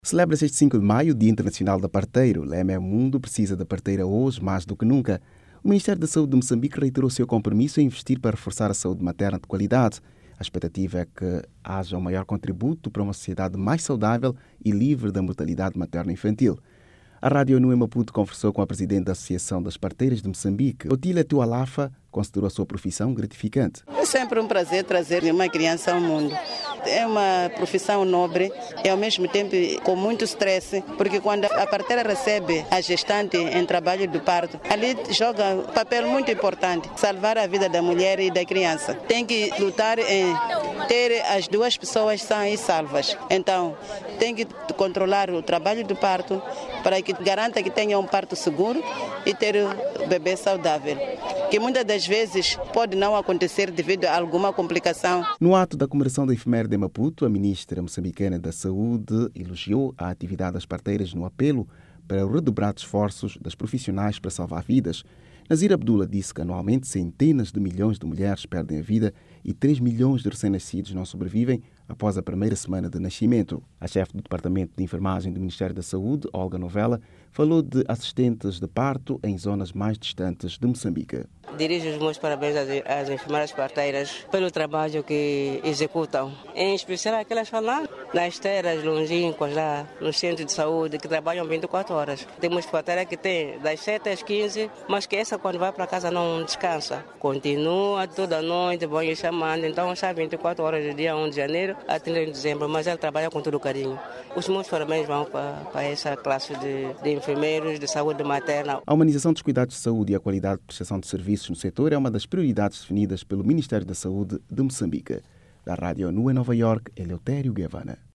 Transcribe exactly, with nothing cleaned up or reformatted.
Celebra-se este cinco de maio o Dia Internacional da Parteira. O lema é "O mundo precisa da parteira hoje mais do que nunca". O Ministério da Saúde de Moçambique reiterou seu compromisso em investir para reforçar a saúde materna de qualidade. A expectativa é que haja um maior contributo para uma sociedade mais saudável e livre da mortalidade materno-infantil. A Rádio ONU em Maputo conversou com a presidente da Associação das Parteiras de Moçambique. Otília Tualafa considerou a sua profissão gratificante. É sempre um prazer trazer uma criança ao mundo. É uma profissão nobre e ao mesmo tempo com muito estresse, porque quando a parteira recebe a gestante em trabalho do parto, ali joga um papel muito importante, salvar a vida da mulher e da criança. Tem que lutar em ter as duas pessoas sãs e salvas. Então, tem que controlar o trabalho do parto para que garanta que tenha um parto seguro e ter o bebê saudável, que muitas das vezes pode não acontecer devido a alguma complicação. No ato da comemoração da efeméride de Maputo, a ministra moçambicana da Saúde elogiou a atividade das parteiras no apelo para o redobrar de esforços das profissionais para salvar vidas. Nazira Abdullah disse que anualmente centenas de milhões de mulheres perdem a vida e três milhões de recém-nascidos não sobrevivem após a primeira semana de nascimento. A chefe do Departamento de Enfermagem do Ministério da Saúde, Olga Novella, falou de assistentes de parto em zonas mais distantes de Moçambique. Dirijo os meus parabéns às, às enfermeiras parteiras pelo trabalho que executam, em especial aquelas que falam nas terras longínquas, lá nos centros de saúde, que trabalham vinte e quatro horas. Temos parteira que tem das sete às quinze, mas que essa quando vai para casa não descansa. Continua toda noite, banho chamando, então está vinte e quatro horas do dia primeiro de janeiro a trinta de dezembro, mas ela trabalha com todo carinho. Os meus parabéns vão para, para essa classe de, de enfermeiros de saúde materna. A humanização dos cuidados de saúde e a qualidade de prestação de serviços no setor é uma das prioridades definidas pelo Ministério da Saúde de Moçambique. Da Rádio ONU em Nova Iorque, Eleutério Guevara.